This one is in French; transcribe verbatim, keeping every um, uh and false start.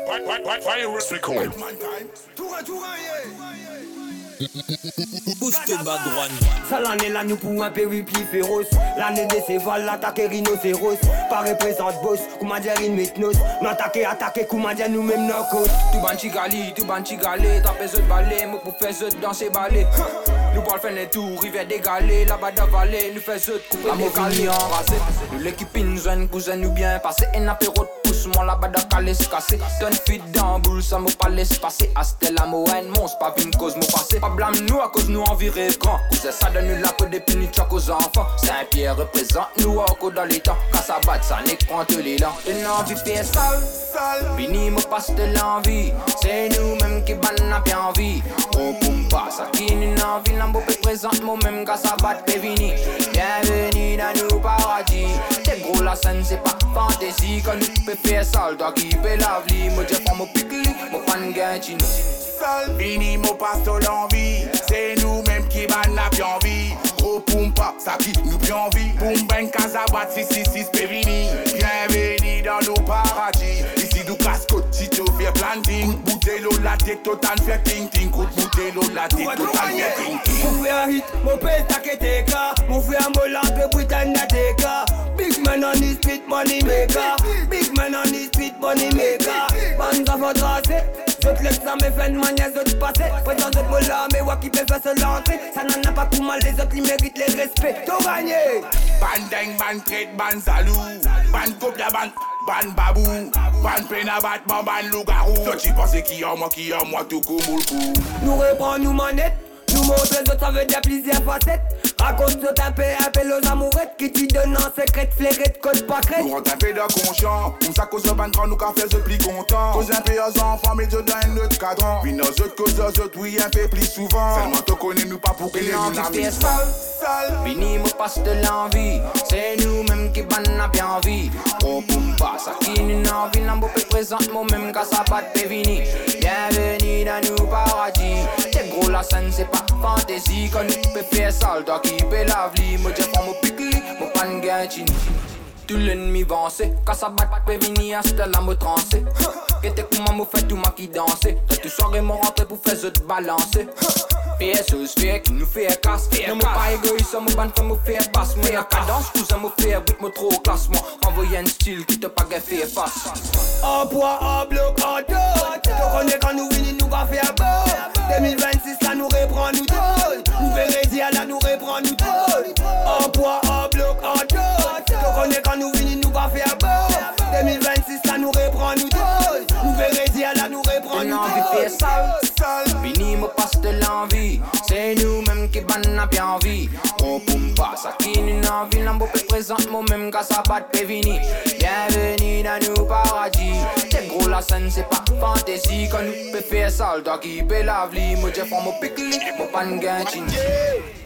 Virus Record. Boost Badouane. Ça l'année là nous pour un périple féroce. L'année des cévales, l'attaquer rhinocéros. Pas représente boss, comment dire une mythnos. Nous attaquer, attaquer, comment dire nous-mêmes nos côtes. Tout ban chigali, tout ban chigali. Tapez zot balai, moi pour faire zot danser balai. Nous parle faire les tours, rivière d'égalé. Là-bas d'avaler, nous fait zot couper les calés enrasés. Nous l'équipe une jeune cousin nous bien passé. Un apéro de pouce, moi là-bas d'avaler se casser. Donne fit dans boule, ça me pas laisse passer. Astel la moine, monstre, pas une cause, me passer. Pas blâme nous à cause nous en virer grand. Cousin ça donne la peau des punis tchak aux enfants. Saint-Pierre représente nous encore dans les temps. Quand ça bat, ça n'est contre les lents. Une envie faire sale, sale. Bini me passe de l'envie. C'est nous-mêmes qui ban a bien envie. On poum pas, ça qui nous envie. L'ambo peut présente moi-même quand ça bat t'es vini. Bienvenue dans nos paradis. T'es gros la scène c'est pas fantaisie. Quand nous peut faire sale, toi qui peut la vie. Moi j'ai pas mon pickli, mon fan gain chino. Fini mo passe l'envie. C'est nous-mêmes qui ban la bien envie. Gros poumpa, ça qui nous bien envie. Poum ben kazabat six six six Pévini. Bienvenue dans nos paradis. Ici nous casse-côte, si tu fais planting. Coup de bouteille l'eau la tête total fait ting ting. Coup de bouteille l'eau la tête total fait ting ting. Mon frère hit, mon père t'inquiète cas. Mon frère me lance le Britannia Teka. Big man on the street money maker. Big man on the street money maker. Banza faut tracer. Zot laisse ça me fait de manière zot passer. Présent zot me la mais wa qui peut faire se l'entrée. Ça n'en a pas tout mal, les autres ils méritent les respects. T'as gagné. Ban deng, ban trade, ban salou. Ban couple ban, ban babou. Ban penabat, ban ban loup-garou. Toi tu pensais qui en moi, qui en moi tout comme le coup. Nous reprend nous manette. Nous montre les autres ça veut dire plusieurs facettes. Raconte zot un peu, appelle aux amourettes. Qui t'y donne en secret, flairette, code pas crête. Nous rentre un peu de conscient. Comme ça cause ban quand nous qu'a fait zot plus content. Cause un peu aux enfants mais zot dans notre cadran. Puis nos autres cause zot oui un peu plus souvent. Seulement te connais nous pas pour que les gens n'arrivent pas. Bini me passe de l'envie. C'est nous-mêmes qui ban a bien envie. On poum pas, ça qui nous envie. L'ambo peut présente moi-même quand ça bat t'es vini. Bienvenue dans nos paradis. T'es gros la scène c'est pas fantaisie. Quand nous peut faire sale, toi qui peut la vie. Moi j'ai pas mon pickli, mon pan gain chini. Tout l'ennemi avancé, quand ça bat peut venir à cette la me transer. Qu'était comment me fait tout ma qui danser. Toi tu soirée me rentrer pour faire te balancer. Fais chose, fais qui nous fait casse. Non me pas égoïste, me ban fait me faire passe. Mais à cadence, cousin me fait but me trop au classement. Envoyer un style qui te pas fait face. En poids, en bloc, en dos. Tu connais quand nous venons, nous va faire beau. deux mille vingt-six, là nous reprend nous tous. Nous verrez dire là nous reprend nous tous. En poids, en bloc, en dos. Tu connais quand nous venons, nous va faire beau. deux mille vingt-six, là nous reprend nous tous. Nous verrez dire là nous reprend nous tous. Envie faire sale, Bini me passe de l'envie. C'est nous-mêmes qui ban a bien envie. On poum pas, ça qui nous envie. L'ambo peut présente moi-même quand ça bat t'es vini. Bienvenue dans nos paradis. T'es gros la scène c'est pas fantaisie. Quand nous peut faire sale, toi qui peut la vie. Moi j'ai fait mon pickli, mon pan gain chini.